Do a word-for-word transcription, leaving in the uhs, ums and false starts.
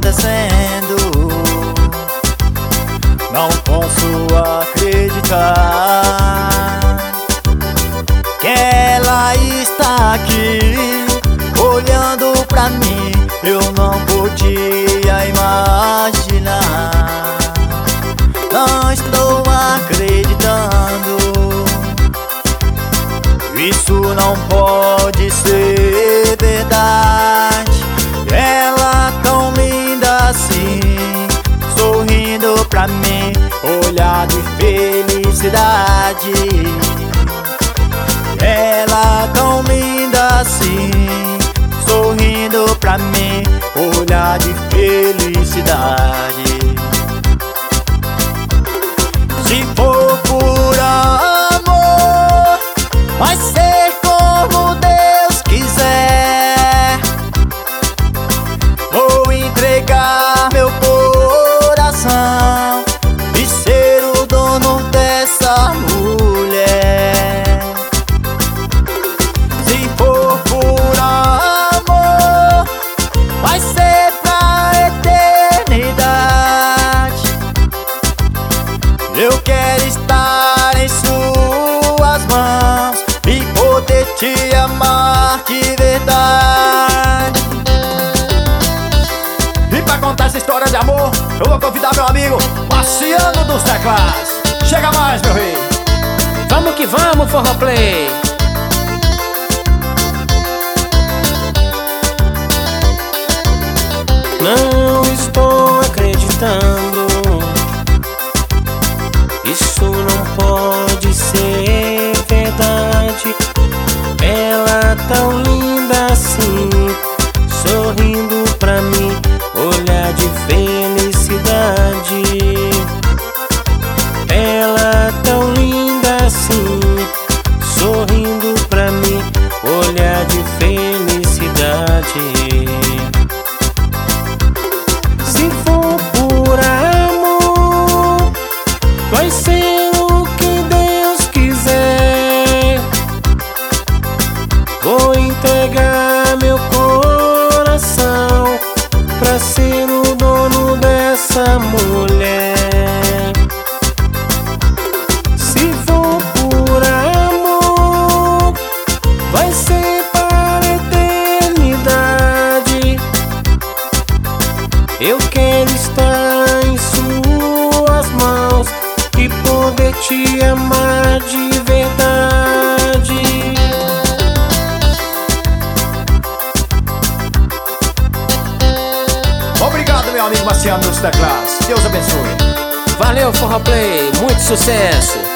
acontecendo. Não posso acreditar que ela está aqui olhando pra mim. Eu não podia imaginar. Não estou acreditando. Isso não pode ser verdade. Ela tão linda assim, sorrindo pra mim, olhar de felicidade. Ela tão linda assim, sorrindo pra mim, olhar de felicidade. Se for por amor, vai ser como Deus quiser. Vou entregar meu coração e ser o dono dessa mulher. Se for por amor, vai ser pra eternidade. Eu quero estar em suas mãos e poder te amar de verdade. E pra contar essa história de amor, eu vou convidar meu amigo Marciano dos Teclados. Chega mais, meu rei. Vamos que vamos, Forró Play. Não estou acreditando. Isso não pode ser verdade. Ela tão linda assim, sorrindo pra mim, olhar de felicidade. Ela tão linda assim, sorrindo pra mim, olhar de felicidade. Se for por amor, vai ser o que Deus quiser. Vou entregar meu coração pra ser o dono dessa mulher. Se for por amor, vai ser para a eternidade. Eu quero estar em suas mãos e poder te amar de verdade. Obrigado, meu amigo Marciano dos Teclados. Deus abençoe. Valeu, Forró Play, muito sucesso.